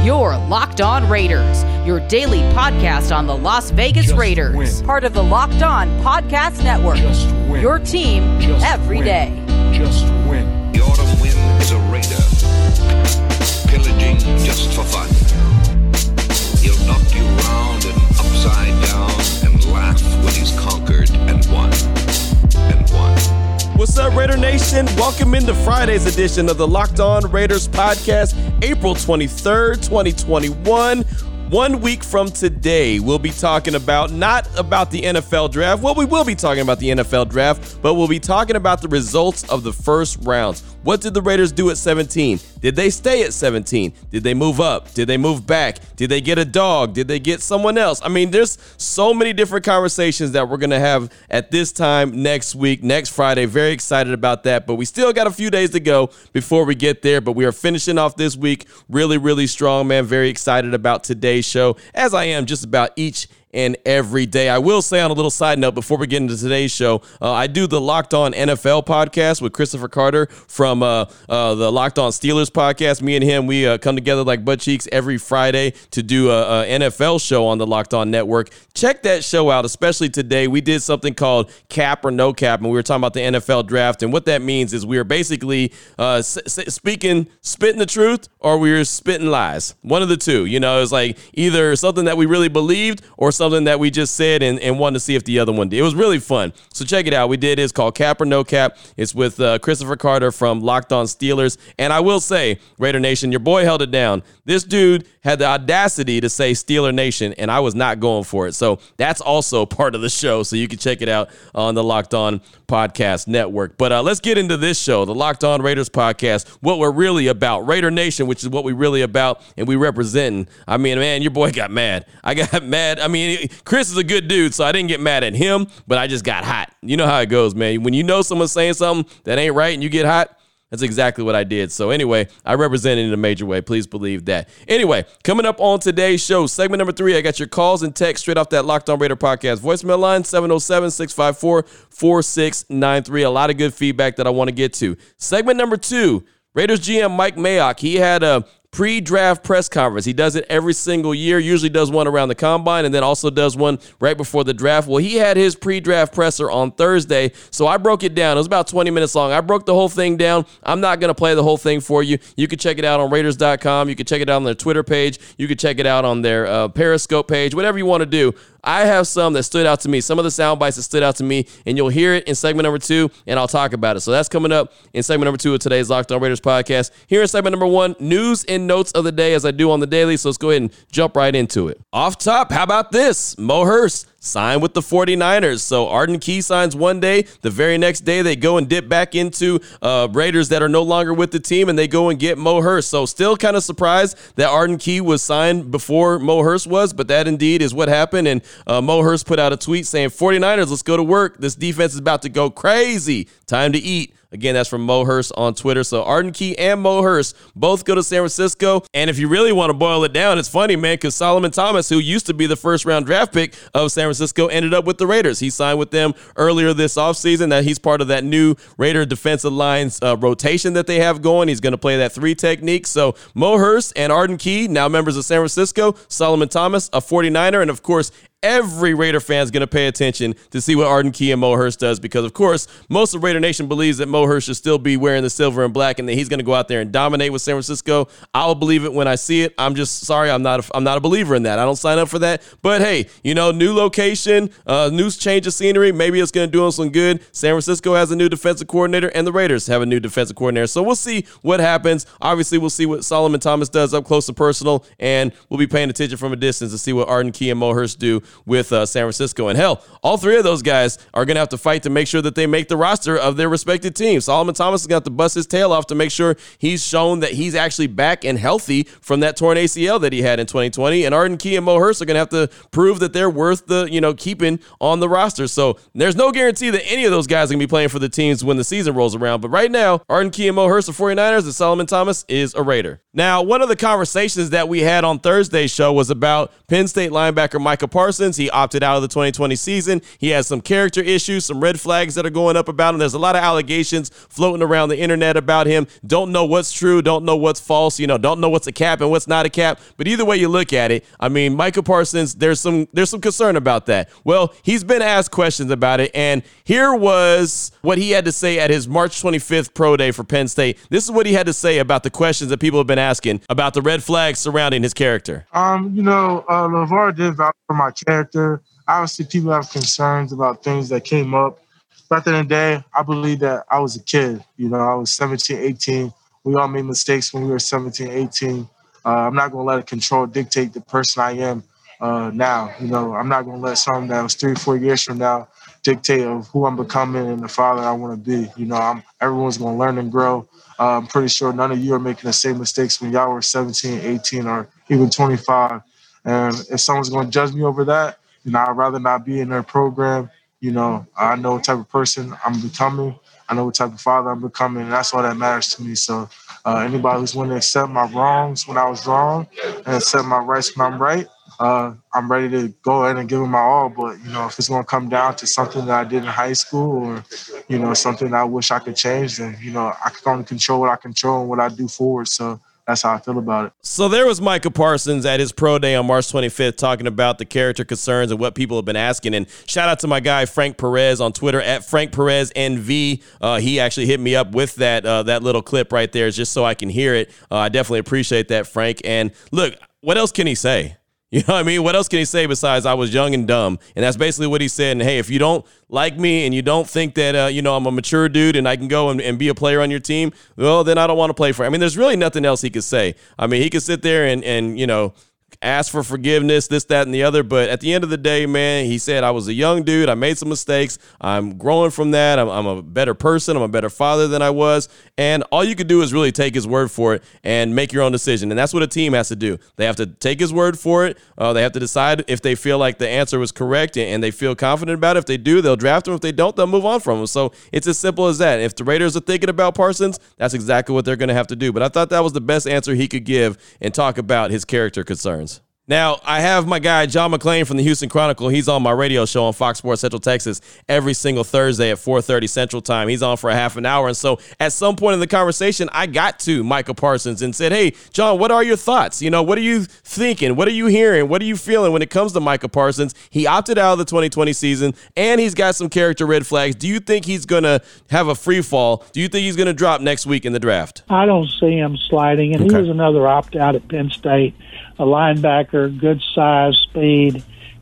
You're Locked On Raiders, your daily podcast on the Las Vegas Raiders. Win. Part of the Locked On Podcast Network. Your team every day. Just win. The autumn wind is a raider, pillaging just for fun. He'll knock you round and upside down and laugh when he's conquered and won. What's up, Raider Nation? Welcome into Friday's edition of the Locked On Raiders podcast, April 23rd, 2021. 1 week from today, we'll be talking about, not about the NFL draft. Well, we will be talking about the NFL draft, but we'll be talking about the results of the first rounds. What did the Raiders do at 17? Did they stay at 17? Did they move up? Did they move back? Did they get a dog? Did they get someone else? I mean, there's so many different conversations that we're going to have at this time next week, next Friday. Very excited about that, but we still got a few days to go before we get there, but we are finishing off this week really, really strong, man. Very excited about today's show, as I am just about each and every day. I will say on a little side note before we get into today's show, I do the Locked On NFL podcast with Christopher Carter from the Locked On Steelers podcast. Me and him, we come together like butt cheeks every Friday to do a NFL show on the Locked On Network. Check that show out, especially today. We did something called Cap or No Cap, and we were talking about the NFL draft. And what that means is we are basically spitting the truth, or we were spitting lies. One of the two. You know, it's like either something that we really believed or something that we just said and wanted to see if the other one did. It was really fun. So check it out. We did. It's called Cap or No Cap. It's with Christopher Carter from Locked On Steelers. And I will say, Raider Nation, your boy held it down. This dude had the audacity to say Steeler Nation, and I was not going for it. So that's also part of the show. So you can check it out on the Locked On Podcast Network. But let's get into this show, the Locked On Raiders podcast, what we're really about. Raider Nation, which is what we're really about, and we representing. I mean, man, your boy got mad. I got mad. I mean, Chris is a good dude, so I didn't get mad at him, but I just got hot. You know how it goes, man. When you know someone's saying something that ain't right and you get hot, that's exactly what I did. So anyway, I represented in a major way. Please believe that. Anyway, coming up on today's show, segment number 3, I got your calls and texts straight off that Locked On Raider podcast voicemail line, 707-654-4693. A lot of good feedback that I want to get to. Segment number 2, Raiders GM Mike Mayock. He had a pre-draft press conference. He does it every single year, usually does one around the combine and then also does one right before the draft. Well, he had his pre-draft presser on Thursday, so I broke it down. It was about 20 minutes long. I broke the whole thing down. I'm not going to play the whole thing for you. You can check it out on Raiders.com. You can check it out on their Twitter page. You can check it out on their Periscope page, whatever you want to do. I have some that stood out to me, some of the sound bites that stood out to me, and you'll hear it in segment number 2, and I'll talk about it. So that's coming up in segment number 2 of today's Locked On Raiders podcast. Here in segment number 1, news and notes of the day as I do on the daily, so let's go ahead and jump right into it. Off top, how about this? Mo Hurst signed with the 49ers. So Arden Key signs one day. The very next day, they go and dip back into Raiders that are no longer with the team, and they go and get Mo Hurst. So still kind of surprised that Arden Key was signed before Mo Hurst was, but that indeed is what happened. And Mo Hurst put out a tweet saying, 49ers, let's go to work. This defense is about to go crazy. Time to eat. Again, that's from Mo Hurst on Twitter. So Arden Key and Mo Hurst both go to San Francisco. And if you really want to boil it down, it's funny, man, because Solomon Thomas, who used to be the first-round draft pick of San Francisco, ended up with the Raiders. He signed with them earlier this offseason. That he's part of that new Raider defensive line's rotation that they have going. He's going to play that 3 technique. So Mo Hurst and Arden Key, now members of San Francisco. Solomon Thomas, a 49er. And, of course, every Raider fan is going to pay attention to see what Arden Key and Mo Hurst does because, of course, most of Raider Nation believes that Mo Hurst should still be wearing the silver and black and that he's going to go out there and dominate with San Francisco. I'll believe it when I see it. I'm just sorry, I'm not a believer in that. I don't sign up for that. But, hey, you know, new location, new change of scenery, maybe it's going to do them some good. San Francisco has a new defensive coordinator and the Raiders have a new defensive coordinator. So we'll see what happens. Obviously, we'll see what Solomon Thomas does up close and personal, and we'll be paying attention from a distance to see what Arden Key and Mo Hurst do with San Francisco. And hell, all 3 of those guys are going to have to fight to make sure that they make the roster of their respective teams. Solomon Thomas is going to have to bust his tail off to make sure he's shown that he's actually back and healthy from that torn ACL that he had in 2020. And Arden Key and Mo Hurst are going to have to prove that they're worth the, keeping on the roster. So there's no guarantee that any of those guys are going to be playing for the teams when the season rolls around. But right now, Arden Key and Mo Hurst are 49ers and Solomon Thomas is a Raider. Now, one of the conversations that we had on Thursday's show was about Penn State linebacker Micah Parsons Parsons. He opted out of the 2020 season. He has some character issues, some red flags that are going up about him. There's a lot of allegations floating around the internet about him. Don't know what's true, don't know what's false, don't know what's a cap and what's not a cap. But either way you look at it, I mean, Micah Parsons, there's some concern about that. Well, he's been asked questions about it, and here was what he had to say at his March 25th pro day for Penn State. This is what he had to say about the questions that people have been asking about the red flags surrounding his character. LeVar did vouch for my character. Obviously, people have concerns about things that came up. But at the end of the day, I believe that I was a kid. I was 17, 18. We all made mistakes when we were 17, 18. I'm not going to let a control dictate the person I am now. I'm not going to let something that was 3 or 4 years from now dictate of who I'm becoming and the father I want to be. Everyone's going to learn and grow. I'm pretty sure none of you are making the same mistakes when y'all were 17, 18, or even 25. And if someone's going to judge me over that, I'd rather not be in their program. I know what type of person I'm becoming. I know what type of father I'm becoming, and that's all that matters to me. So anybody who's willing to accept my wrongs when I was wrong and accept my rights when I'm right, I'm ready to go ahead and give it my all. But, if it's going to come down to something that I did in high school or, something that I wish I could change, then, I can only control what I control and what I do forward. So that's how I feel about it. So there was Micah Parsons at his pro day on March 25th talking about the character concerns and what people have been asking. And shout out to my guy, Frank Perez, on Twitter, at Frank Perez NV. He actually hit me up with that little clip right there just so I can hear it. I definitely appreciate that, Frank. And look, what else can he say? You know what I mean? What else can he say besides I was young and dumb? And that's basically what he said. And, hey, if you don't like me and you don't think that, I'm a mature dude and I can go and be a player on your team, well, then I don't want to play for him. I mean, there's really nothing else he could say. I mean, he could sit there and ask for forgiveness, this, that, and the other. But at the end of the day, man, he said, I was a young dude. I made some mistakes. I'm growing from that. I'm a better person. I'm a better father than I was. And all you could do is really take his word for it and make your own decision. And that's what a team has to do. They have to take his word for it. They have to decide if they feel like the answer was correct and they feel confident about it. If they do, they'll draft him. If they don't, they'll move on from him. So it's as simple as that. If the Raiders are thinking about Parsons, that's exactly what they're going to have to do. But I thought that was the best answer he could give and talk about his character concerns. Now, I have my guy, John McClain from the Houston Chronicle. He's on my radio show on Fox Sports Central Texas every single Thursday at 4:30 Central Time. He's on for a half an hour. And so at some point in the conversation, I got to Micah Parsons and said, hey, John, what are your thoughts? What are you thinking? What are you hearing? What are you feeling when it comes to Micah Parsons? He opted out of the 2020 season, and he's got some character red flags. Do you think he's going to have a free fall? Do you think he's going to drop next week in the draft? I don't see him sliding. And He was another opt-out at Penn State. A linebacker, good size, speed.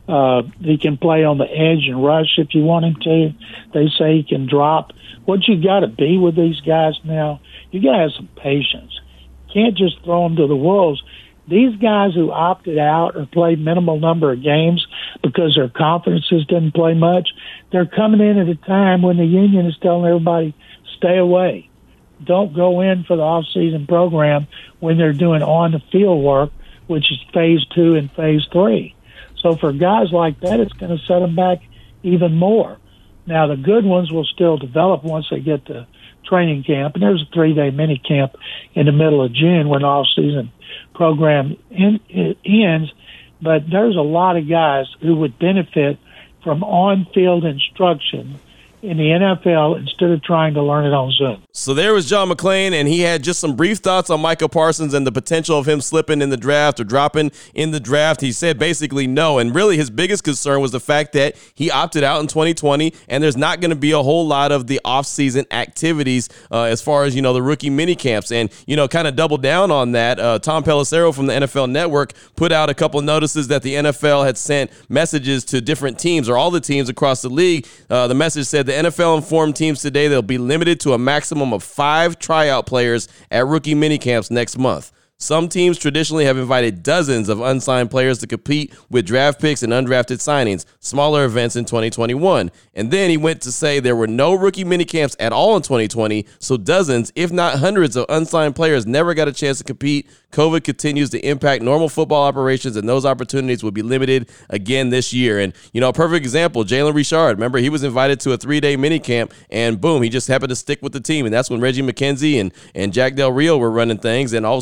He can play on the edge and rush if you want him to. They say he can drop. What you got to be with these guys now, you got to have some patience. You can't just throw them to the wolves. These guys who opted out or played minimal number of games because their conferences didn't play much, they're coming in at a time when the union is telling everybody, stay away. Don't go in for the off-season program when they're doing on-the-field work, which is phase 2 and phase 3. So for guys like that, it's going to set them back even more. Now, the good ones will still develop once they get to training camp. And there's a 3-day mini camp in the middle of June when the off-season program ends. But there's a lot of guys who would benefit from on-field instruction in the NFL instead of trying to learn it on Zoom. So there was John McClain, and he had just some brief thoughts on Micah Parsons and the potential of him slipping in the draft or dropping in the draft. He said basically no, and really his biggest concern was the fact that he opted out in 2020, and there's not going to be a whole lot of the offseason activities as far as, the rookie mini camps. And, kind of double down on that, Tom Pelissero from the NFL Network put out a couple of notices that the NFL had sent messages to different teams or all the teams across the league. The message said the NFL informed teams today they'll be limited to a maximum of 5 tryout players at rookie minicamps next month. Some teams traditionally have invited dozens of unsigned players to compete with draft picks and undrafted signings, smaller events in 2021. And then he went to say there were no rookie minicamps at all in 2020, so dozens, if not hundreds of unsigned players never got a chance to compete. COVID continues to impact normal football operations, and those opportunities will be limited again this year. And, a perfect example, Jalen Richard. Remember, he was invited to a 3-day minicamp, and boom, he just happened to stick with the team. And that's when Reggie McKenzie and Jack Del Rio were running things, and all of a sudden he was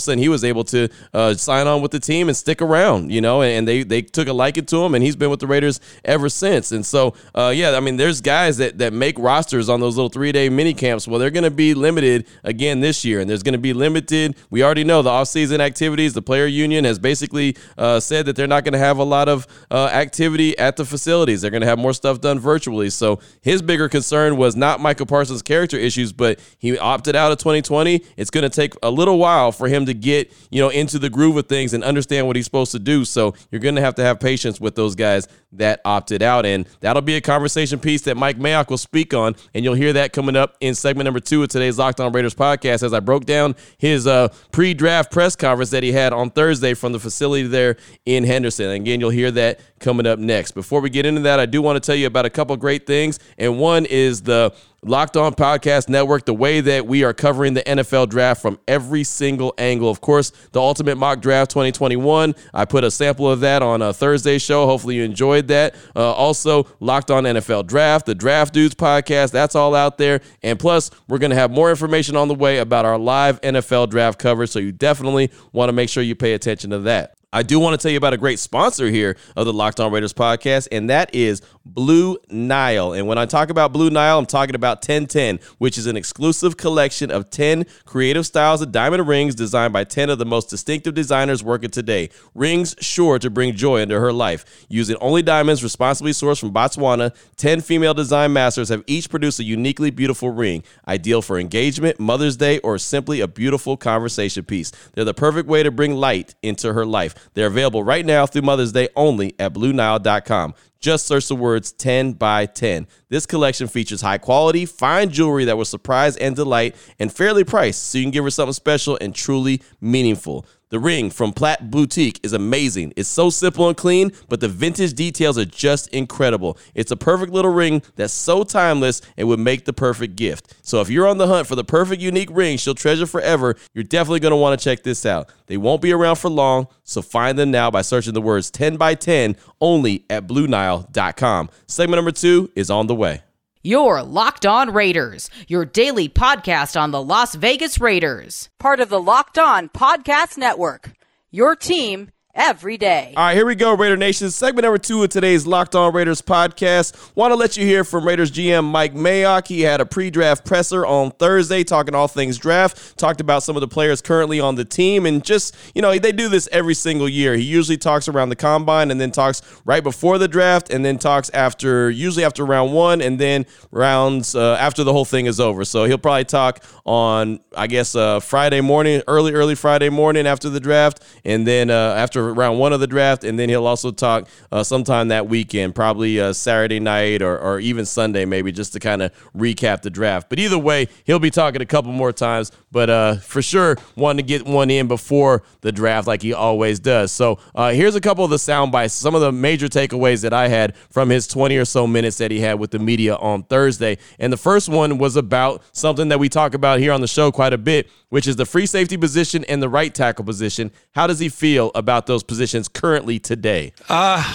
was able to sign on with the team and stick around, and they took a liking to him, and he's been with the Raiders ever since. And so, there's guys that make rosters on those little 3-day mini camps. Well, they're going to be limited again this year, and there's going to be limited. We already know the offseason activities. The player union has basically said that they're not going to have a lot of activity at the facilities. They're going to have more stuff done virtually. So his bigger concern was not Micah Parsons' character issues, but he opted out of 2020. It's going to take a little while for him to get, into the groove of things and understand what he's supposed to do. So you're going to have patience with those guys that opted out. And that'll be a conversation piece that Mike Mayock will speak on. And you'll hear that coming up in segment number 2 of today's Locked On Raiders podcast, as I broke down his pre-draft press conference that he had on Thursday from the facility there in Henderson. And again, you'll hear that coming up next. Before we get into that, I do want to tell you about a couple great things. And one is the Locked On Podcast Network, the way that we are covering the NFL draft from every single angle. Of course, the Ultimate Mock Draft 2021. I put a sample of that on a Thursday show. Hopefully you enjoyed that. Also, Locked On NFL Draft, the Draft Dudes podcast. That's all out there. And plus, we're going to have more information on the way about our live NFL draft coverage. So you definitely want to make sure you pay attention to that. I do want to tell you about a great sponsor here of the Locked On Raiders podcast, and that is Blue Nile. And when I talk about Blue Nile, I'm talking about 1010, which is an exclusive collection of 10 creative styles of diamond rings designed by 10 of the most distinctive designers working today. Rings sure to bring joy into her life. Using only diamonds responsibly sourced from Botswana, 10 female design masters have each produced a uniquely beautiful ring, ideal for engagement, Mother's Day, or simply a beautiful conversation piece. They're the perfect way to bring light into her life. They're available right now through Mother's Day only at BlueNile.com. Just search the words 10 by 10. This collection features high quality, fine jewelry that will surprise and delight, and fairly priced, so you can give her something special and truly meaningful. The ring from Platt Boutique is amazing. It's so simple and clean, but the vintage details are just incredible. It's a perfect little ring that's so timeless and would make the perfect gift. So if you're on the hunt for the perfect unique ring she'll treasure forever, you're definitely going to want to check this out. They won't be around for long, so find them now by searching the words 10 by 10 only at BlueNile.com. Segment number 2 is on the way. You're Locked On Raiders, your daily podcast on the Las Vegas Raiders. Part of the Locked On Podcast Network, your team every day. All right, here we go, Raider Nation. Segment number 2 of today's Locked On Raiders podcast. Want to let you hear from Raiders GM Mike Mayock. He had a pre-draft presser on Thursday talking all things draft, talked about some of the players currently on the team, and just, they do this every single year. He usually talks around the combine and then talks right before the draft and then talks usually after round 1 and then rounds after the whole thing is over. So he'll probably talk on, Friday morning, early Friday morning after the draft, and then after round 1 of the draft, and then he'll also talk sometime that weekend, probably Saturday night or even Sunday maybe, just to kind of recap the draft. But either way, he'll be talking a couple more times, but for sure wanting to get one in before the draft like he always does. So here's a couple of the sound bites, some of the major takeaways that I had from his 20 or so minutes that he had with the media on Thursday. And the first one was about something that we talk about here on the show quite a bit, which is the free safety position and the right tackle position. How does he feel about those positions currently today? I'm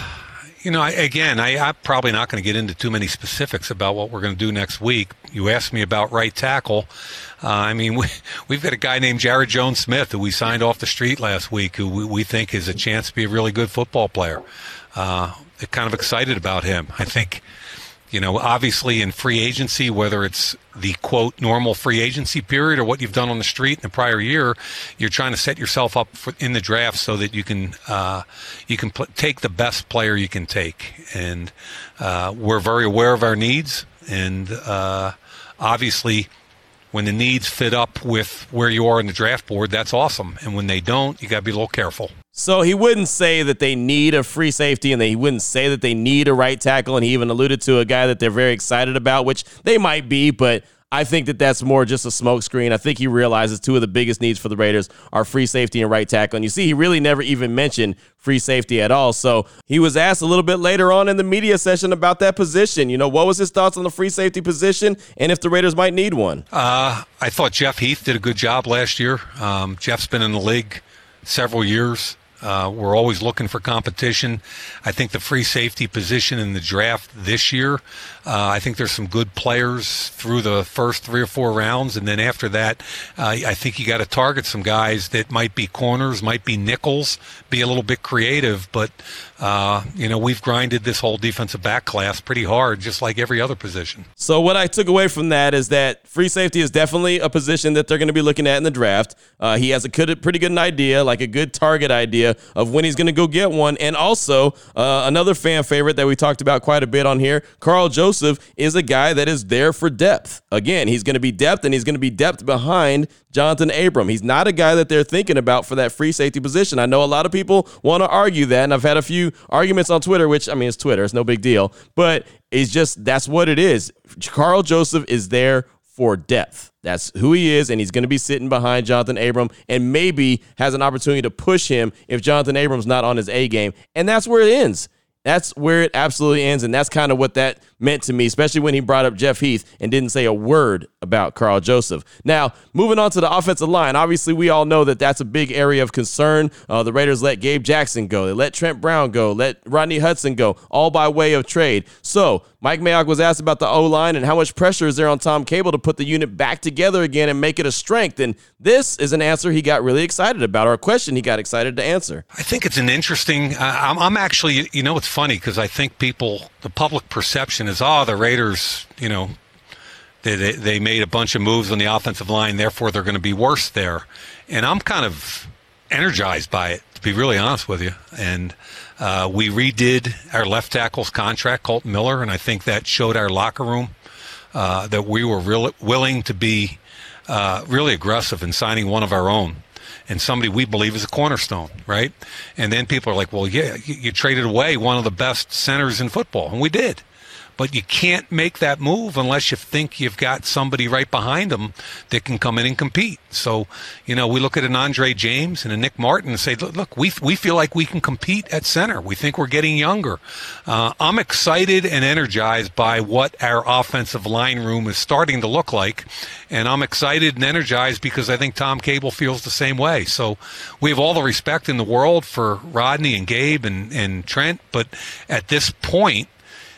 probably not going to get into too many specifics about what we're going to do next week. You asked me about right tackle. We've got a guy named Jared Jones-Smith who we signed off the street last week, who we think is a chance to be a really good football player. They're kind of excited about him. I think, obviously in free agency, whether it's the, quote, normal free agency period or what you've done on the street in the prior year, you're trying to set yourself up in the draft so that you can take the best player you can take. And we're very aware of our needs. And obviously, when the needs fit up with where you are in the draft board, that's awesome. And when they don't, you got to be a little careful. So he wouldn't say that they need a free safety, and he wouldn't say that they need a right tackle, and he even alluded to a guy that they're very excited about, which they might be, but I think that that's more just a smokescreen. I think he realizes 2 of the biggest needs for the Raiders are free safety and right tackle. And you see, he really never even mentioned free safety at all. So he was asked a little bit later on in the media session about that position. What was his thoughts on the free safety position and if the Raiders might need one? I thought Jeff Heath did a good job last year. Jeff's been in the league several years. We're always looking for competition. I think the free safety position in the draft this year, I think there's some good players through the first 3 or 4 rounds. And then after that, I think you got to target some guys that might be corners, might be nickels, be a little bit creative. But, we've grinded this whole defensive back class pretty hard, just like every other position. So what I took away from that is that free safety is definitely a position that they're going to be looking at in the draft. He has a pretty good idea, like a good target idea of when he's going to go get one. And also another fan favorite that we talked about quite a bit on here, Karl Joseph, is a guy that is there for depth. Again, he's going to be depth, and he's going to be depth behind Jonathan Abram. He's not a guy that they're thinking about for that free safety position. I know a lot of people want to argue that, and I've had a few arguments on Twitter, which, I mean, it's Twitter. It's no big deal. But it's just, that's what it is. Karl Joseph is there for depth. That's who he is, and he's going to be sitting behind Jonathan Abram and maybe has an opportunity to push him if Jonathan Abram's not on his A game. And that's where it ends. That's where it absolutely ends, and that's kind of what that meant to me, especially when he brought up Jeff Heath and didn't say a word about Karl Joseph. Now, moving on to the offensive line, obviously we all know that that's a big area of concern. The Raiders let Gabe Jackson go. They let Trent Brown go, let Rodney Hudson go, all by way of trade. So Mike Mayock was asked about the O-line and how much pressure is there on Tom Cable to put the unit back together again and make it a strength. And this is an answer he got really excited about, or a question he got excited to answer. I think it's an interesting, I'm actually, it's funny because I think the public perception is, the Raiders, they made a bunch of moves on the offensive line, therefore they're going to be worse there. And I'm kind of energized by it, to be really honest with you. And we redid our left tackle's contract, Colton Miller, and I think that showed our locker room that we were really willing to be really aggressive in signing one of our own, and somebody we believe is a cornerstone, right? And then people are like, well, yeah, you traded away one of the best centers in football, and we did. But you can't make that move unless you think you've got somebody right behind them that can come in and compete. So, we look at an Andre James and a Nick Martin and say, look, we feel like we can compete at center. We think we're getting younger. I'm excited and energized by what our offensive line room is starting to look like. And I'm excited and energized because I think Tom Cable feels the same way. So we have all the respect in the world for Rodney and Gabe and Trent. But at this point,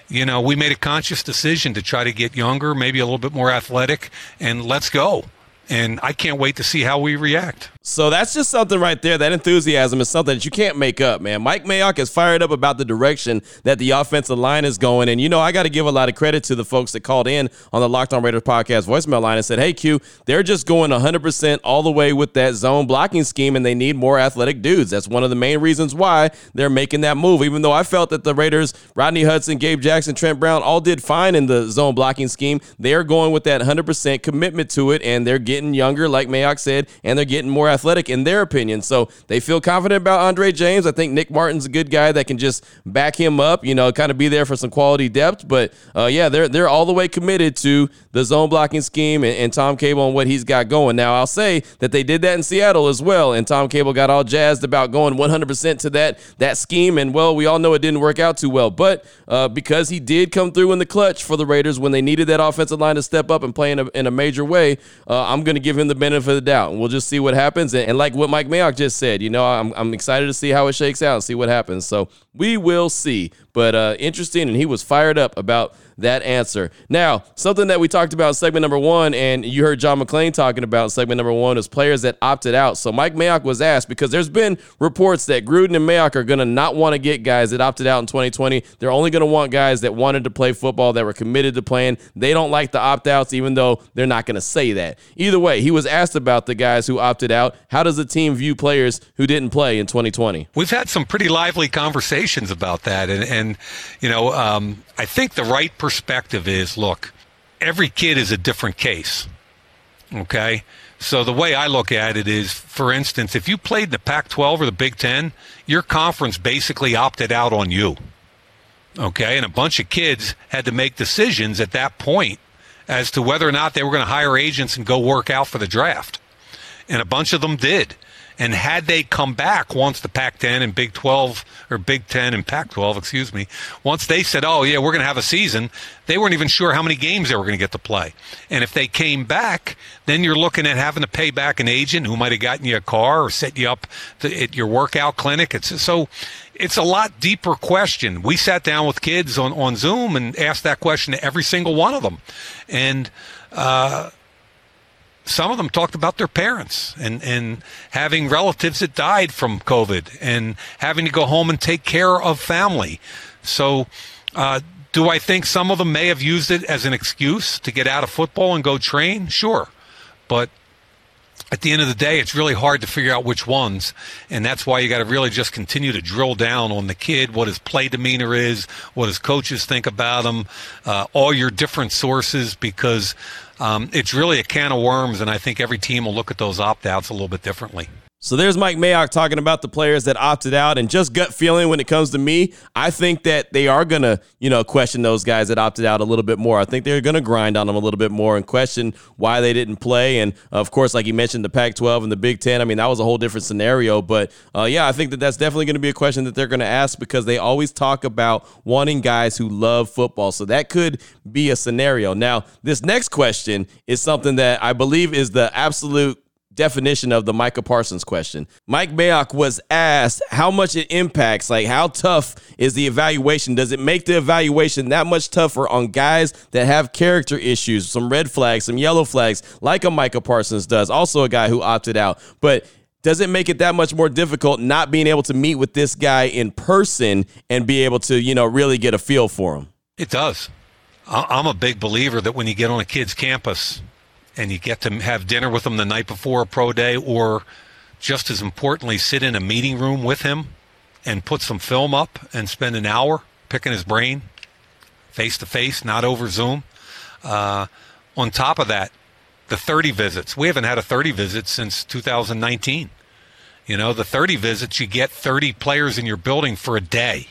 we made a conscious decision to try to get younger, maybe a little bit more athletic, and let's go. And I can't wait to see how we react. So that's just something right there. That enthusiasm is something that you can't make up, man. Mike Mayock is fired up about the direction that the offensive line is going. And, I got to give a lot of credit to the folks that called in on the Locked On Raiders podcast voicemail line and said, hey, Q, they're just going 100% all the way with that zone blocking scheme, and they need more athletic dudes. That's one of the main reasons why they're making that move. Even though I felt that the Raiders, Rodney Hudson, Gabe Jackson, Trent Brown, all did fine in the zone blocking scheme, they're going with that 100% commitment to it, and they're getting younger, like Mayock said, and they're getting more athletic in their opinion. So they feel confident about Andre James. I think Nick Martin's a good guy that can just back him up, kind of be there for some quality depth. But they're all the way committed to the zone blocking scheme and Tom Cable and what he's got going. Now, I'll say that they did that in Seattle as well, and Tom Cable got all jazzed about going 100% to that scheme. And, well, we all know it didn't work out too well. But because he did come through in the clutch for the Raiders when they needed that offensive line to step up and play in a major way, I'm going to give him the benefit of the doubt, and we'll just see what happens. And like what Mike Mayock just said, I'm excited to see how it shakes out and see what happens. So we will see. But interesting, and he was fired up about that answer. Now, something that we talked about in segment number 1, and you heard John McClain talking about in segment number 1, is players that opted out. So Mike Mayock was asked, because there's been reports that Gruden and Mayock are going to not want to get guys that opted out in 2020. They're only going to want guys that wanted to play football, that were committed to playing. They don't like the opt-outs, even though they're not going to say that. Either way, he was asked about the guys who opted out. How does the team view players who didn't play in 2020? We've had some pretty lively conversations about that, and I think the right perspective is, look, every kid is a different case, okay? So the way I look at it is, for instance, if you played in the Pac-12 or the Big Ten, your conference basically opted out on you, okay? And a bunch of kids had to make decisions at that point as to whether or not they were going to hire agents and go work out for the draft. And a bunch of them did. And had they come back once the Pac-10 and Big 12, or Big 10 and Pac-12, excuse me, once they said, oh, yeah, we're going to have a season, they weren't even sure how many games they were going to get to play. And if they came back, then you're looking at having to pay back an agent who might have gotten you a car or set you up at your workout clinic. It's a lot deeper question. We sat down with kids on Zoom and asked that question to every single one of them. And some of them talked about their parents and having relatives that died from COVID and having to go home and take care of family. So do I think some of them may have used it as an excuse to get out of football and go train? Sure. But at the end of the day, it's really hard to figure out which ones, and that's why you got to really just continue to drill down on the kid, what his play demeanor is, what his coaches think about him, all your different sources, because it's really a can of worms, and I think every team will look at those opt-outs a little bit differently. So there's Mike Mayock talking about the players that opted out, and just gut feeling when it comes to me, I think that they are going to, question those guys that opted out a little bit more. I think they're going to grind on them a little bit more and question why they didn't play. And of course, like you mentioned, the Pac-12 and the Big 10, I mean, that was a whole different scenario. But I think that that's definitely going to be a question that they're going to ask, because they always talk about wanting guys who love football. So that could be a scenario. Now, this next question is something that I believe is the absolute definition of the Micah Parsons question. Mike Mayock was asked how much it impacts, like how tough is the evaluation? Does it make the evaluation that much tougher on guys that have character issues, some red flags, some yellow flags, like a Micah Parsons does, also a guy who opted out? But does it make it that much more difficult not being able to meet with this guy in person and be able to, really get a feel for him? It does. I'm a big believer that when you get on a kid's campus and you get to have dinner with him the night before a pro day, or just as importantly, sit in a meeting room with him and put some film up and spend an hour picking his brain face-to-face, not over Zoom. On top of that, the 30 visits. We haven't had a 30 visit since 2019. The 30 visits, you get 30 players in your building for a day,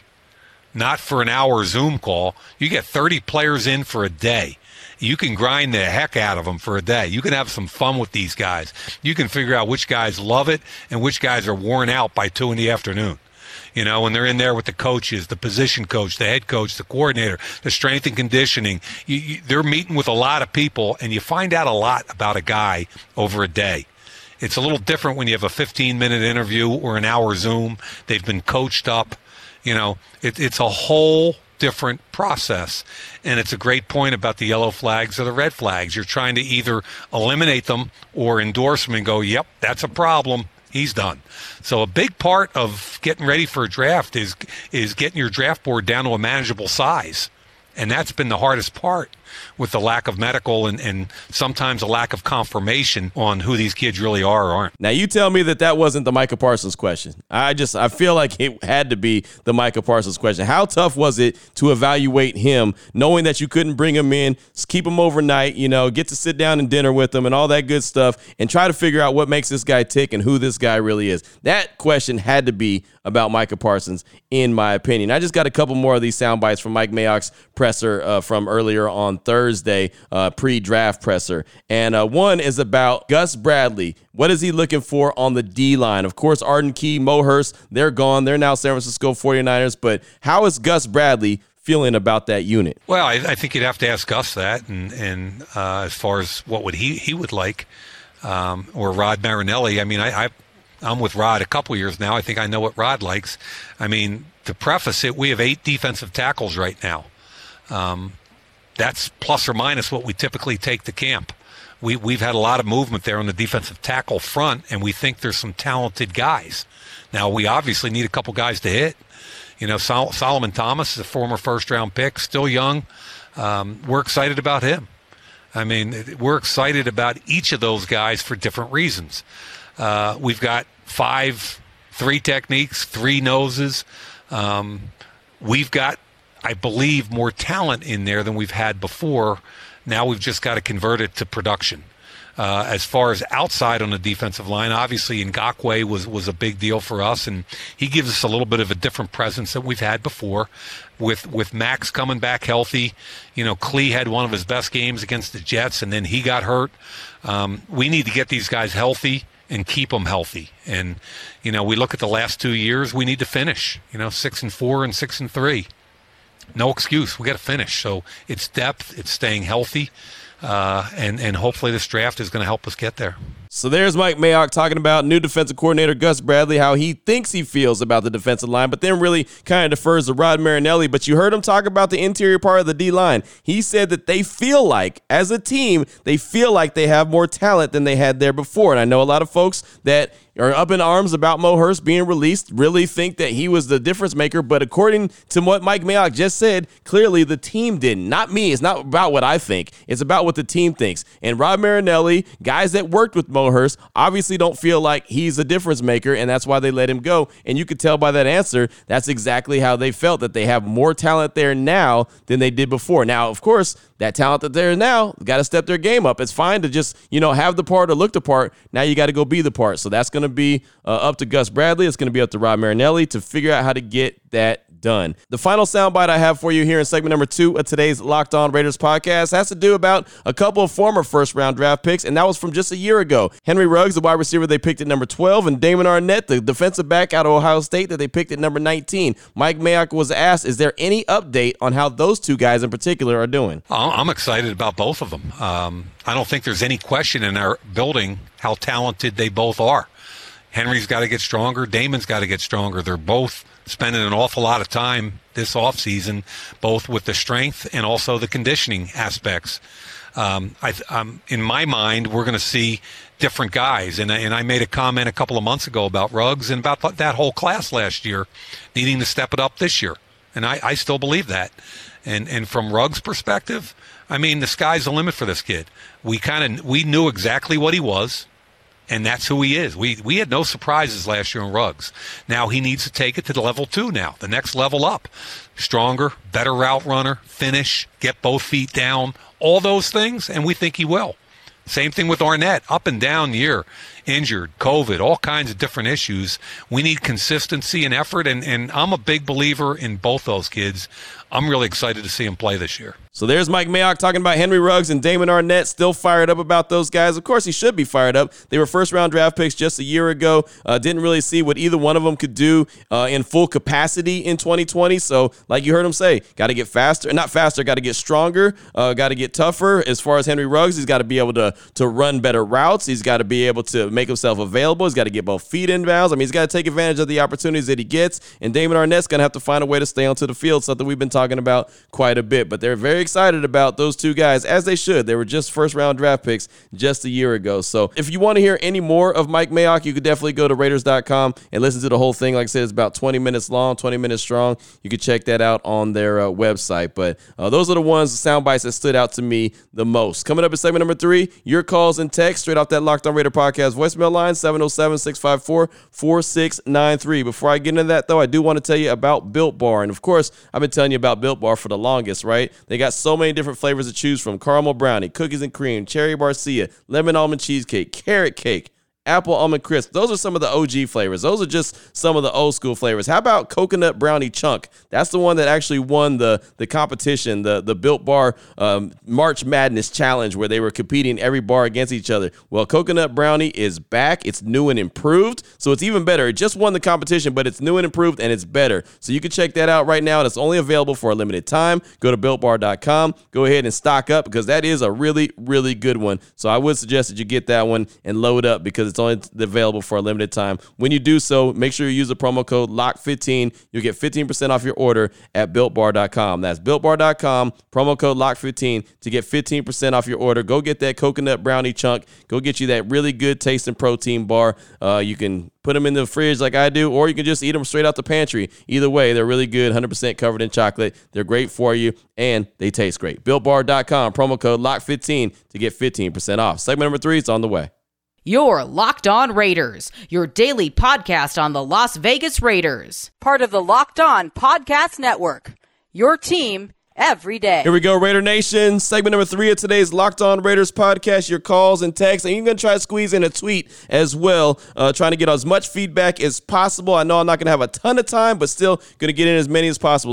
not for an hour Zoom call. You get 30 players in for a day. You can grind the heck out of them for a day. You can have some fun with these guys. You can figure out which guys love it and which guys are worn out by 2 PM. When they're in there with the coaches, the position coach, the head coach, the coordinator, the strength and conditioning. They're meeting with a lot of people, and you find out a lot about a guy over a day. It's a little different when you have a 15-minute interview or an hour Zoom. They've been coached up. It's a whole different process. And it's a great point about the yellow flags or the red flags. You're trying to either eliminate them or endorse them and go, yep, that's a problem. He's done. So a big part of getting ready for a draft is getting your draft board down to a manageable size. And that's been the hardest part, with the lack of medical and sometimes a lack of confirmation on who these kids really are or aren't. Now, you tell me that wasn't the Micah Parsons question. I feel like it had to be the Micah Parsons question. How tough was it to evaluate him, knowing that you couldn't bring him in, keep him overnight, get to sit down and dinner with him and all that good stuff, and try to figure out what makes this guy tick and who this guy really is? That question had to be about Micah Parsons, in my opinion. I just got a couple more of these sound bites from Mike Mayock's presser from earlier on Thursday, pre-draft presser. And one is about Gus Bradley. What is he looking for on the D-line? Of course, Arden Key, Mo Hurst, they're gone. They're now San Francisco 49ers. But how is Gus Bradley feeling about that unit? Well, I think you'd have to ask Gus that. And as far as what would he would like, or Rod Marinelli. I mean, I'm with Rod a couple years now. I think I know what Rod likes. I mean, to preface it, we have 8 defensive tackles right now. That's plus or minus what we typically take to camp. We've had a lot of movement there on the defensive tackle front, and we think there's some talented guys. Now, we obviously need a couple guys to hit. Solomon Thomas is a former first-round pick, still young. We're excited about him. I mean, we're excited about each of those guys for different reasons. We've got 3 techniques, 3 noses. We've got, I believe, more talent in there than we've had before. Now we've just got to convert it to production. As far as outside on the defensive line, obviously Ngakoue was a big deal for us, and he gives us a little bit of a different presence than we've had before. With Max coming back healthy, Klee had one of his best games against the Jets, and then he got hurt. We need to get these guys healthy and keep them healthy. And, we look at the last 2 years, we need to finish, 6-4 and 6-3. No excuse. We got to finish. So it's depth, it's staying healthy, and hopefully this draft is going to help us get there. So there's Mike Mayock talking about new defensive coordinator Gus Bradley, how he thinks he feels about the defensive line, but then really kind of defers to Rod Marinelli. But you heard him talk about the interior part of the D-line. He said that they feel like, as a team, they feel like they have more talent than they had there before. And I know a lot of folks that are up in arms about Mo Hurst being released really think that he was the difference maker. But according to what Mike Mayock just said, clearly the team didn't. Not me. It's not about what I think. It's about what the team thinks. And Rod Marinelli, guys that worked with Mo Hurst, obviously don't feel like he's a difference maker, and that's why they let him go. And you could tell by that answer, that's exactly how they felt, that they have more talent there now than they did before. Now, of course, that talent that they're now got to step their game up. It's fine to just, have the part or look the part. Now you got to go be the part. So that's going to be up to Gus Bradley. It's going to be up to Rod Marinelli to figure out how to get that done. The final soundbite I have for you here in segment number 2 of today's Locked On Raiders podcast has to do about a couple of former first-round draft picks, and that was from just a year ago. Henry Ruggs, the wide receiver they picked at number 12, and Damon Arnette, the defensive back out of Ohio State that they picked at number 19. Mike Mayock was asked, is there any update on how those two guys in particular are doing? I'm excited about both of them. I don't think there's any question in our building how talented they both are. Henry's got to get stronger. Damon's got to get stronger. They're both spending an awful lot of time this offseason, both with the strength and also the conditioning aspects. In my mind, we're going to see different guys. And I made a comment a couple of months ago about Ruggs and about that whole class last year needing to step it up this year. And I still believe that. And from Ruggs' perspective, the sky's the limit for this kid. We knew exactly what he was. And that's who he is. We had no surprises last year in Ruggs. Now he needs to take it to the level 2 now, the next level up. Stronger, better route runner, finish, get both feet down, all those things, and we think he will. Same thing with Arnette, up and down year, injured, COVID, all kinds of different issues. We need consistency and effort, and I'm a big believer in both those kids. I'm really excited to see him play this year. So there's Mike Mayock talking about Henry Ruggs and Damon Arnette, still fired up about those guys. Of course, he should be fired up. They were first-round draft picks just a year ago. Didn't really see what either one of them could do in full capacity in 2020. So like you heard him say, got to get faster. Not faster, got to get stronger, got to get tougher. As far as Henry Ruggs, he's got to be able to run better routes. He's got to be able to make himself available. He's got to get both feet in bounds. He's got to take advantage of the opportunities that he gets. And Damon Arnette's going to have to find a way to stay onto the field, something we've been talking about quite a bit. But they're very excited about those two guys, as they should. They were just first-round draft picks just a year ago. So if you want to hear any more of Mike Mayock, you could definitely go to Raiders.com and listen to the whole thing. Like I said, it's about 20 minutes long, 20 minutes strong. You can check that out on their website. But those are the ones, the sound bites that stood out to me the most. Coming up in segment number 3, your calls and texts straight off that Locked On Raider podcast voicemail line, 707-654-4693. Before I get into that, though, I do want to tell you about Built Bar. And, of course, I've been telling you about Built Bar for the longest, right? They got so many different flavors to choose from: caramel brownie, cookies and cream, cherry barcia, lemon almond cheesecake, carrot cake, apple almond crisp. Those are some of the OG flavors. Those are just some of the old school flavors. How about coconut brownie chunk? That's the one that actually won the competition, the Built Bar March Madness Challenge, where they were competing every bar against each other. Well, coconut brownie is back. It's new and improved, so it's even better. It just won the competition, but it's new and improved, and it's better. So you can check that out right now. It's only available for a limited time. Go to BuiltBar.com. Go ahead and stock up, because that is a really, really good one. So I would suggest that you get that one and load up, because it's only available for a limited time. When you do so, make sure you use the promo code LOCK15. You'll get 15% off your order at BuiltBar.com. That's BuiltBar.com, promo code LOCK15 to get 15% off your order. Go get that coconut brownie chunk. Go get you that really good taste and protein bar. You can put them in the fridge like I do, or you can just eat them straight out the pantry. Either way, they're really good, 100% covered in chocolate. They're great for you, and they taste great. BuiltBar.com, promo code LOCK15 to get 15% off. Segment number 3 is on the way. You're Locked On Raiders, your daily podcast on the Las Vegas Raiders. Part of the Locked On Podcast Network, your team every day. Here we go, Raider Nation. Segment number 3 of today's Locked On Raiders podcast. Your calls and texts. And you're going to try to squeeze in a tweet as well, trying to get as much feedback as possible. I know I'm not going to have a ton of time, but still going to get in as many as possible.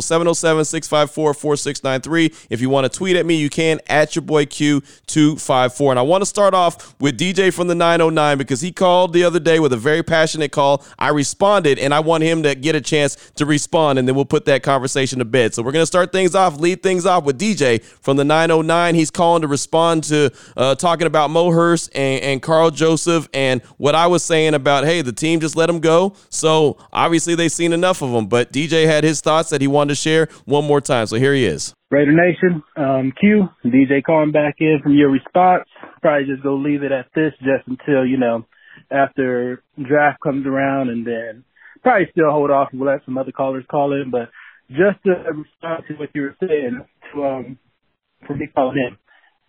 707-654-4693. If you want to tweet at me, you can at your boy Q254. And I want to start off with DJ from the 909 because he called the other day with a very passionate call. I responded, and I want him to get a chance to respond, and then we'll put that conversation to bed. So we're going to start things off, lead things off with DJ from the 909. He's calling to respond to talking about Mo Hurst and Carl Joseph and what I was saying about, hey, the team just let him go. So obviously they've seen enough of him. But DJ had his thoughts that he wanted to share one more time. So here he is. Raider Nation, Q, DJ calling back in from your response. Probably just go leave it at this just until, after draft comes around, and then probably still hold off and we'll let some other callers call in. But just to respond to what you were saying, for me calling in,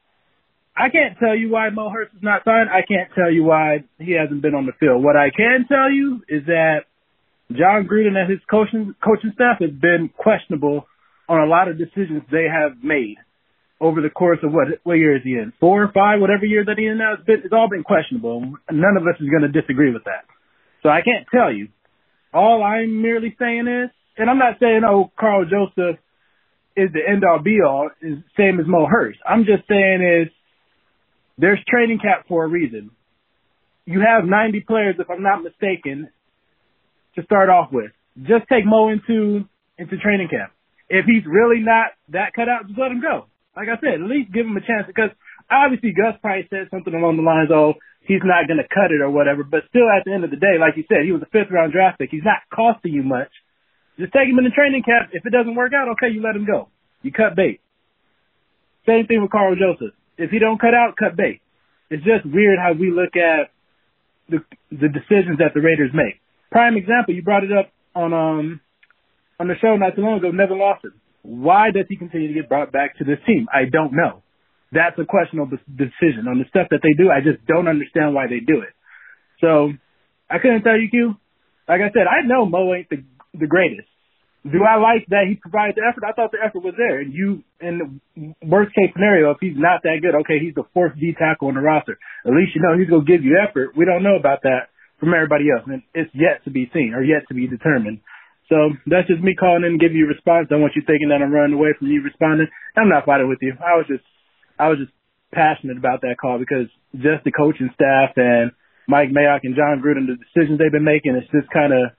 I can't tell you why Mo Hurst is not signed. I can't tell you why he hasn't been on the field. What I can tell you is that John Gruden and his coaching staff has been questionable on a lot of decisions they have made over the course of what year is he in? 4 or 5, whatever year that he's in now. It's all been questionable. None of us is going to disagree with that. So I can't tell you. All I'm merely saying is, and I'm not saying, Carl Joseph is the end-all, be-all, is the same as Mo Hurst. I'm just saying is there's training camp for a reason. You have 90 players, if I'm not mistaken, to start off with. Just take Mo into training camp. If he's really not that cut out, just let him go. Like I said, at least give him a chance, because obviously Gus probably said something along the lines, he's not going to cut it or whatever. But still, at the end of the day, like you said, he was a 5th-round draft pick. He's not costing you much. Just take him in the training camp. If it doesn't work out, okay, you let him go. You cut bait. Same thing with Carl Joseph. If he don't cut out, cut bait. It's just weird how we look at the decisions that the Raiders make. Prime example, you brought it up on the show not too long ago, Nevin Lawson. Why does he continue to get brought back to this team? I don't know. That's a questionable decision. On the stuff that they do, I just don't understand why they do it. So I couldn't tell you, Q. Like I said, I know Mo ain't the greatest. Do I like that he provided the effort? I thought the effort was there. And in the worst case scenario, if he's not that good, okay, he's the 4th D tackle on the roster. At least you know he's going to give you effort. We don't know about that from everybody else. And it's yet to be seen or yet to be determined. So that's just me calling in and giving you a response. I don't want you thinking that I'm running away from you responding. I'm not fighting with you. I was just passionate about that call because just the coaching staff and Mike Mayock and John Gruden, the decisions they've been making, it's just kind of,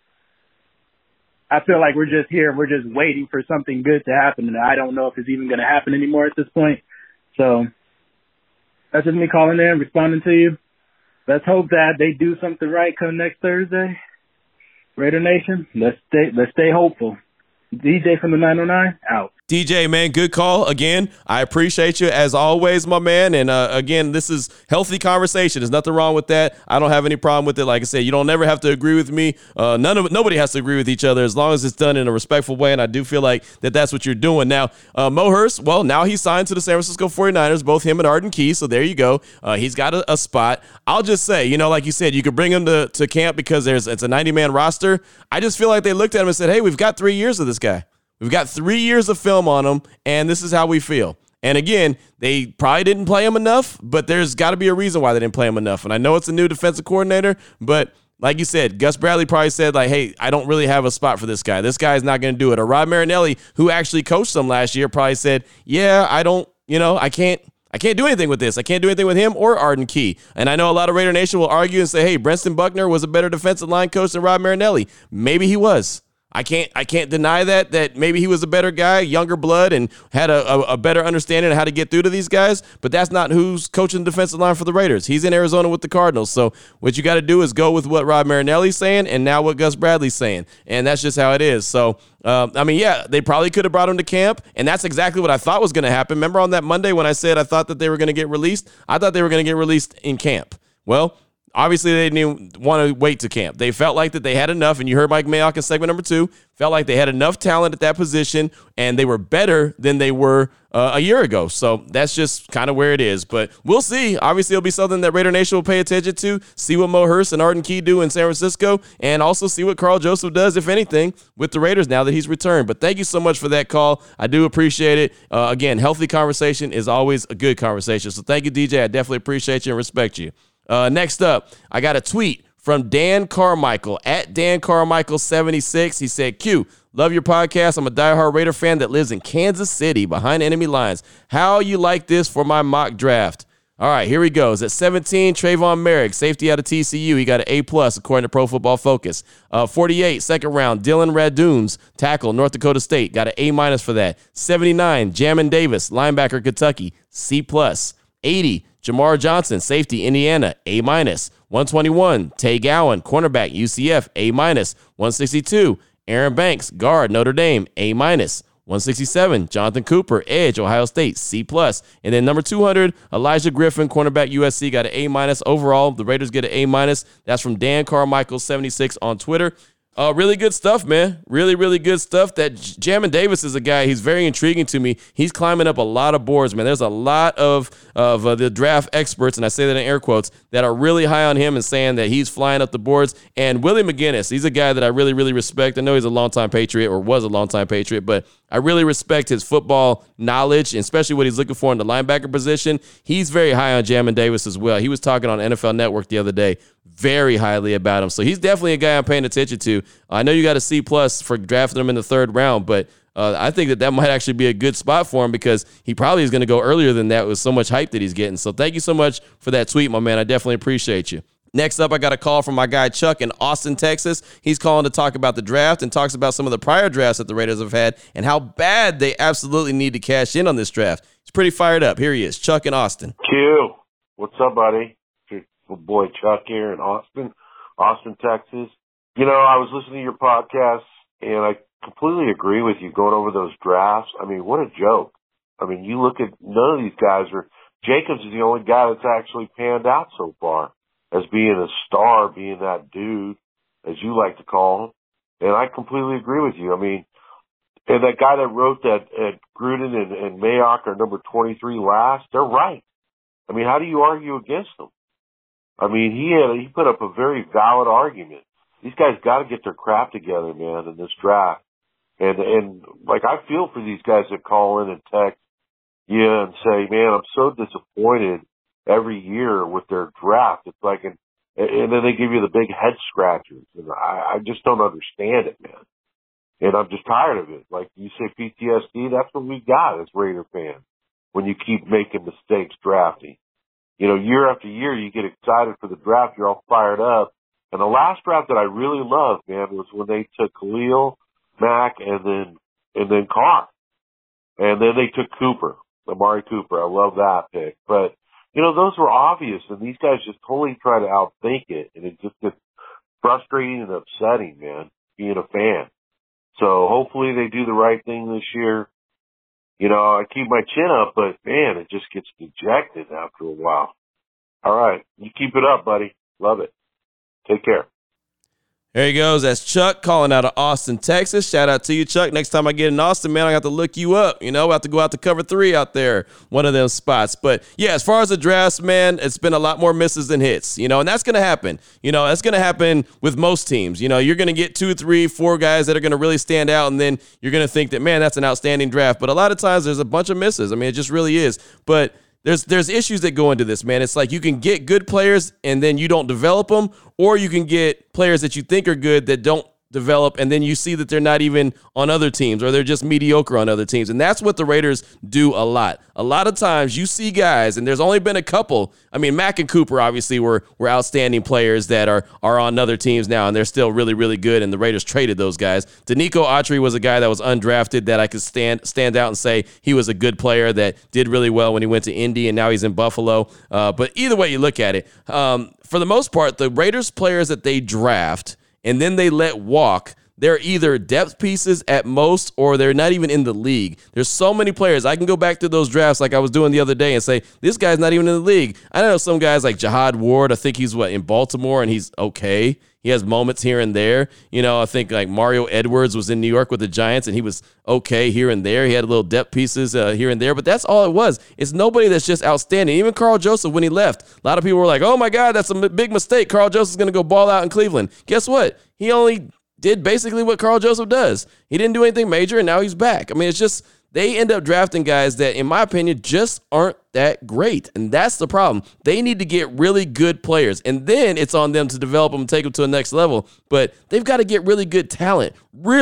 I feel like we're just here and we're just waiting for something good to happen. And I don't know if it's even going to happen anymore at this point. So that's just me calling in, responding to you. Let's hope that they do something right come next Thursday. Raider Nation, let's stay hopeful. DJ from the 909, out. DJ, man, good call. Again, I appreciate you as always, my man. And again, this is healthy conversation. There's nothing wrong with that. I don't have any problem with it. Like I said, you don't never have to agree with me. Nobody has to agree with each other as long as it's done in a respectful way. And I do feel like that's what you're doing. Now, Mo Hurst, well, now he's signed to the San Francisco 49ers, both him and Arden Key. So there you go. He's got a spot. I'll just say, like you said, you could bring him to camp because it's a 90-man roster. I just feel like they looked at him and said, hey, we've got 3 years of this guy. We've got 3 years of film on him, and this is how we feel. And again, they probably didn't play him enough, but there's got to be a reason why they didn't play him enough. And I know it's a new defensive coordinator, but like you said, Gus Bradley probably said, like, hey, I don't really have a spot for this guy. This guy's not going to do it. Or Rod Marinelli, who actually coached them last year, probably said, yeah, I can't do anything with this. I can't do anything with him or Arden Key. And I know a lot of Raider Nation will argue and say, hey, Brenston Buckner was a better defensive line coach than Rod Marinelli. Maybe he was. I can't deny that maybe he was a better guy, younger blood, and had a better understanding of how to get through to these guys. But that's not who's coaching the defensive line for the Raiders. He's in Arizona with the Cardinals. So what you got to do is go with what Rod Marinelli's saying and now what Gus Bradley's saying. And that's just how it is. So, they probably could have brought him to camp, and that's exactly what I thought was going to happen. Remember on that Monday when I said I thought that they were going to get released? I thought they were going to get released in camp. Well, Obviously, they didn't even want to wait to camp. They felt like that they had enough, and you heard Mike Mayock in segment number 2, felt like they had enough talent at that position, and they were better than they were a year ago. So that's just kind of where it is. But we'll see. Obviously, it'll be something that Raider Nation will pay attention to, see what Mo Hurst and Arden Key do in San Francisco, and also see what Carl Joseph does, if anything, with the Raiders now that he's returned. But thank you so much for that call. I do appreciate it. Again, healthy conversation is always a good conversation. So thank you, DJ. I definitely appreciate you and respect you. Next up, I got a tweet from Dan Carmichael at Dan Carmichael 76. He said, Q, love your podcast. I'm a diehard Raider fan that lives in Kansas City behind enemy lines. How you like this for my mock draft? All right, here he goes. At 17, Trayvon Merrick, safety out of TCU. He got an A+ according to Pro Football Focus. 48, second round, Dylan Radunz, tackle, North Dakota State. Got an A- for that. 79, Jamin Davis, linebacker, Kentucky, C+. 80, Jamar Johnson, safety, Indiana, A-. 121, Tay Gowan, cornerback, UCF, A-. 162, Aaron Banks, guard, Notre Dame, A-. 167, Jonathan Cooper, edge, Ohio State, C+. And then number 200, Elijah Griffin, cornerback, USC, got an A- overall. The Raiders get an A-. That's from Dan Carmichael 76 on Twitter. Really good stuff, man. Really, really good stuff. That Jamin Davis is a guy, he's very intriguing to me. He's climbing up a lot of boards, man. There's a lot of the draft experts, and I say that in air quotes, that are really high on him and saying that he's flying up the boards. And Willie McGinnis, he's a guy that I really, really respect. I know he's a longtime Patriot or was a longtime Patriot, but I really respect his football knowledge, and especially what he's looking for in the linebacker position. He's very high on Jamin Davis as well. He was talking on NFL Network the other day very highly about him. So he's definitely a guy I'm paying attention to. I know you got a C+ for drafting him in the 3rd round, but I think that might actually be a good spot for him because he probably is going to go earlier than that with so much hype that he's getting. So thank you so much for that tweet, my man. I definitely appreciate you. Next up, I got a call from my guy Chuck in Austin, Texas. He's calling to talk about the draft and talks about some of the prior drafts that the Raiders have had and how bad they absolutely need to cash in on this draft. He's pretty fired up. Here he is, Chuck in Austin. Q, what's up, buddy? Your boy Chuck here in Austin, Texas. You know, I was listening to your podcast, and I completely agree with you going over those drafts. I mean, what a joke. I mean, you look at none of these guys Jacobs is the only guy that's actually panned out so far as being a star, being that dude, as you like to call him. And I completely agree with you. I mean, and that guy that wrote that Gruden and Mayock are number 23 last, they're right. I mean, how do you argue against them? I mean, he put up a very valid argument. These guys got to get their crap together, man, in this draft. And like, I feel for these guys that call in and text and say, man, I'm so disappointed every year with their draft. It's like, and then they give you the big head scratchers. And I just don't understand it, man. And I'm just tired of it. Like you say PTSD, that's what we got as Raider fans when you keep making mistakes drafting. You know, year after year, you get excited for the draft. You're all fired up. And the last draft that I really loved, man, was when they took Khalil Mack and then Carr. And then they took Cooper, Amari Cooper. I love that pick. But, you know, those were obvious, and these guys just totally try to outthink it. And it just gets frustrating and upsetting, man, being a fan. So hopefully they do the right thing this year. You know, I keep my chin up, but, man, it just gets dejected after a while. All right. You keep it up, buddy. Love it. Take care. There he goes. That's Chuck calling out of Austin, Texas. Shout out to you, Chuck. Next time I get in Austin, man, I got to look you up. You know, I have to go out to cover 3 out there, one of them spots. But, yeah, as far as the drafts, man, it's been a lot more misses than hits, you know, and that's going to happen. You know, that's going to happen with most teams. You know, you're going to get 2, 3, 4 guys that are going to really stand out, and then you're going to think that, man, that's an outstanding draft. But a lot of times there's a bunch of misses. I mean, it just really is. But there's issues that go into this, man. It's like you can get good players and then you don't develop them, or you can get players that you think are good that don't develop, and then you see that they're not even on other teams, or they're just mediocre on other teams. And that's what the Raiders do a lot. A lot of times you see guys, and there's only been a couple. I mean, Mack and Cooper obviously were outstanding players that are on other teams now, and they're still really, really good, and the Raiders traded those guys. Danico Autry was a guy that was undrafted that I could stand out and say he was a good player that did really well when he went to Indy, and now he's in Buffalo. But either way you look at it, for the most part, the Raiders players that they draft and then they let walk, they're either depth pieces at most or they're not even in the league. There's so many players. I can go back to those drafts like I was doing the other day and say, this guy's not even in the league. I know some guys like Jihad Ward. I think he's in Baltimore, and he's okay. He has moments here and there. I think like Mario Edwards was in New York with the Giants, and he was okay here and there. He had little depth pieces here and there, but that's all it was. It's nobody that's just outstanding. Even Carl Joseph, when he left, a lot of people were like, oh my God, that's a big mistake. Carl Joseph's going to go ball out in Cleveland. Guess what? He only did basically what Carl Joseph does. He didn't do anything major, and now he's back. I mean, it's just they end up drafting guys that, in my opinion, just aren't that great. And that's the problem. They need to get really good players, and then it's on them to develop them and take them to the next level. But they've got to get really good talent,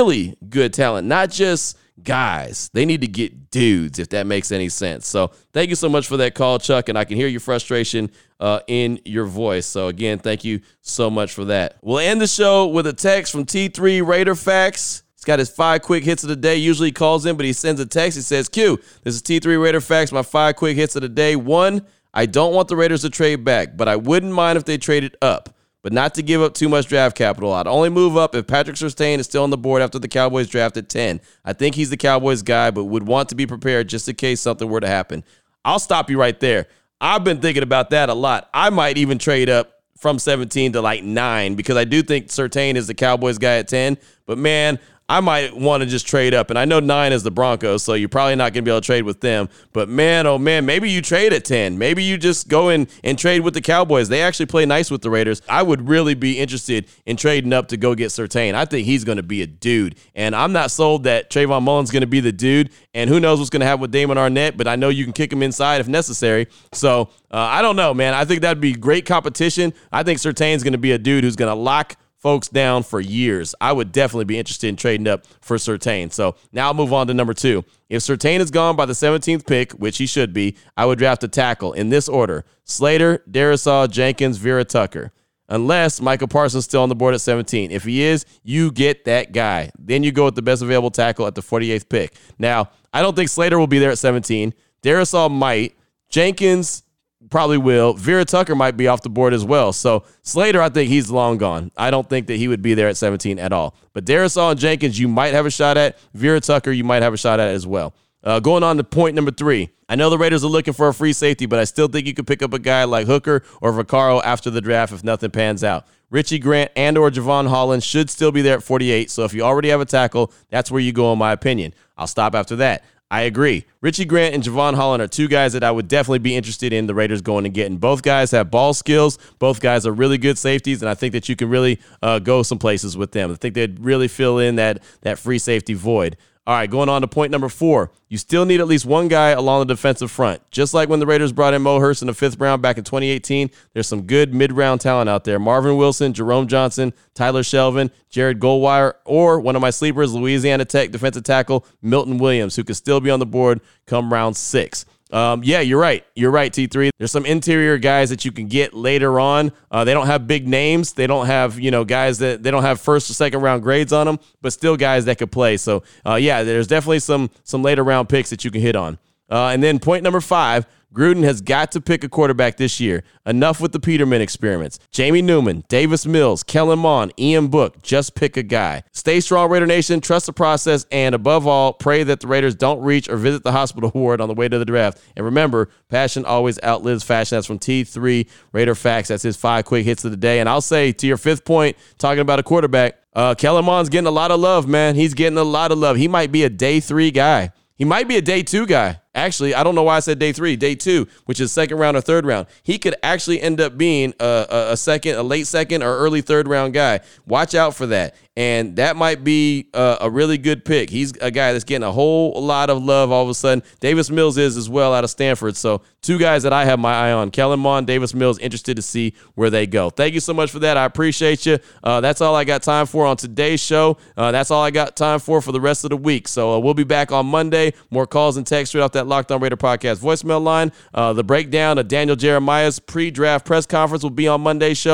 not just guys. They need to get dudes, if that makes any sense. So thank you so much for that call, Chuck, and I can hear your frustration in your voice. So again, thank you so much for that. We'll end the show with a text from T3 Raider Facts. He's got his 5 quick hits of the day. Usually he calls in, but he sends a text. He says, Q, this is T3 Raider Facts, my 5 quick hits of the day. 1, I don't want the Raiders to trade back, but I wouldn't mind if they traded up, but not to give up too much draft capital. I'd only move up if Patrick Surtain is still on the board after the Cowboys draft at 10. I think he's the Cowboys guy, but would want to be prepared just in case something were to happen. I'll stop you right there. I've been thinking about that a lot. I might even trade up from 17 to like 9 because I do think Surtain is the Cowboys guy at 10, but man, I might want to just trade up. And I know 9 is the Broncos, so you're probably not going to be able to trade with them. But man, oh man, maybe you trade at 10. Maybe you just go in and trade with the Cowboys. They actually play nice with the Raiders. I would really be interested in trading up to go get Surtain. I think he's going to be a dude. And I'm not sold that Trayvon Mullen's going to be the dude. And who knows what's going to happen with Damon Arnett, but I know you can kick him inside if necessary. So I don't know, man. I think that'd be great competition. I think Surtain's going to be a dude who's going to lock folks down for years. I would definitely be interested in trading up for Surtain. So now I'll move on to number 2. If Surtain is gone by the 17th pick, which he should be, I would draft a tackle in this order: Slater, Darisaw, Jenkins, Vera Tucker. Unless Michael Parsons is still on the board at 17. If he is, you get that guy. Then you go with the best available tackle at the 48th pick. Now, I don't think Slater will be there at 17. Darisaw might. Jenkins probably will. Vera Tucker might be off the board as well. So Slater, I think he's long gone. I don't think that he would be there at 17 at all. But Darisaw and Jenkins, you might have a shot at. Vera Tucker, you might have a shot at as well. Going on to point number 3. I know the Raiders are looking for a free safety, but I still think you could pick up a guy like Hooker or Vaccaro after the draft if nothing pans out. Richie Grant and or Javon Holland should still be there at 48. So if you already have a tackle, that's where you go, in my opinion. I'll stop after that. I agree. Richie Grant and Javon Holland are 2 guys that I would definitely be interested in the Raiders going and getting. Both guys have ball skills. Both guys are really good safeties, and I think that you can really go some places with them. I think they'd really fill in that free safety void. All right, going on to point number 4. You still need at least one guy along the defensive front. Just like when the Raiders brought in Mo Hurst in the 5th round back in 2018, there's some good mid-round talent out there. Marvin Wilson, Jerome Johnson, Tyler Shelvin, Jared Goldwire, or one of my sleepers, Louisiana Tech defensive tackle Milton Williams, who could still be on the board come round 6. Yeah, you're right. You're right, T3. There's some interior guys that you can get later on. They don't have big names. They don't have, guys that they don't have 1st or 2nd round grades on them, but still guys that could play. So, yeah, there's definitely some later round picks that you can hit on. And then point number 5, Gruden has got to pick a quarterback this year. Enough with the Peterman experiments. Jamie Newman, Davis Mills, Kellen Mond, Ian Book. Just pick a guy. Stay strong, Raider Nation. Trust the process. And above all, pray that the Raiders don't reach or visit the hospital ward on the way to the draft. And remember, passion always outlives fashion. That's from T3 Raider Facts. That's his 5 quick hits of the day. And I'll say, to your 5th point, talking about a quarterback, Kellen Mond's getting a lot of love, man. He's getting a lot of love. He might be a day 3 guy. He might be a day 2 guy. Actually, I don't know why I said day 3, day 2, which is 2nd round or 3rd round. He could actually end up being a late 2nd or early 3rd round guy. Watch out for that. And that might be a really good pick. He's a guy that's getting a whole lot of love all of a sudden. Davis Mills is as well out of Stanford. So 2 guys that I have my eye on. Kellen Mond, Davis Mills, interested to see where they go. Thank you so much for that. I appreciate you. That's all I got time for on today's show. That's all I got time for the rest of the week. So we'll be back on Monday. More calls and texts straight off that Locked On Raider podcast voicemail line. The breakdown of Daniel Jeremiah's pre-draft press conference will be on Monday's show.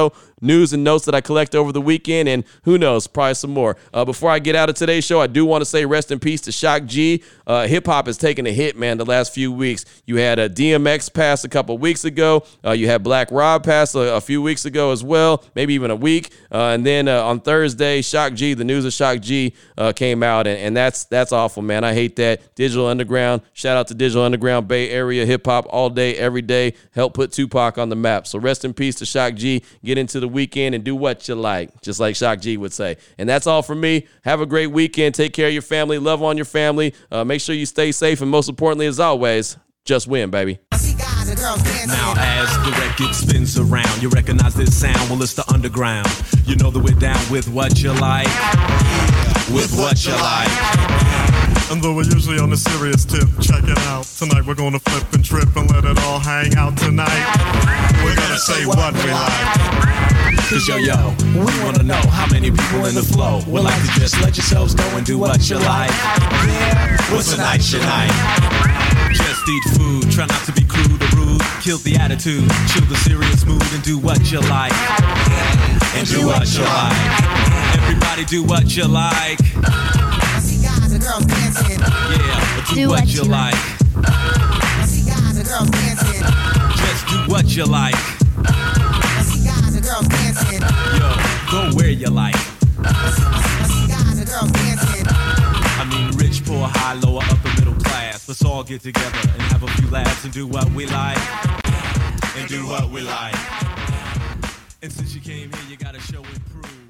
news and notes that I collect over the weekend, and who knows, probably some more. Before I get out of today's show, I do want to say rest in peace to Shock G. Hip-hop has taken a hit, man, the last few weeks. You had a DMX pass a couple weeks ago. You had Black Rob pass a few weeks ago as well, maybe even a week. And then on Thursday, Shock G, the news of Shock G came out, and that's awful, man. I hate that. Digital Underground, shout out to Digital Underground, Bay Area hip-hop all day, every day, help put Tupac on the map. So rest in peace to Shock G. Get into the weekend and do what you like, just like Shock G would say. And that's all from me. Have a great weekend. Take care of your family. Love on your family. Make sure you stay safe, and most importantly, as always, just win, baby. Now as the record spins around, you recognize this sound, well it's the underground. You know that we're down with what you like, with what you like. And though we're usually on a serious tip, check it out. Tonight we're gonna flip and trip and let it all hang out tonight. We're gonna say what we like. Cause yo, we wanna know how many people in the flow would like to just let yourselves go and do what you like. What's a night your night? Just eat food, try not to be crude or rude. Kill the attitude, chill the serious mood and do what you like. And do what you like. Everybody do what you like. I see guys and girls dancing. Yeah, do what you like. I see guys and girls dancing. Just do what you like. I see guys and girls dancing. Yo, go where you like. I see guys and girls dancing. I mean, rich, poor, high, lower, upper, middle class. Let's all get together and have a few laughs and do what we like. And do what we like. And since you came here, you gotta show and prove.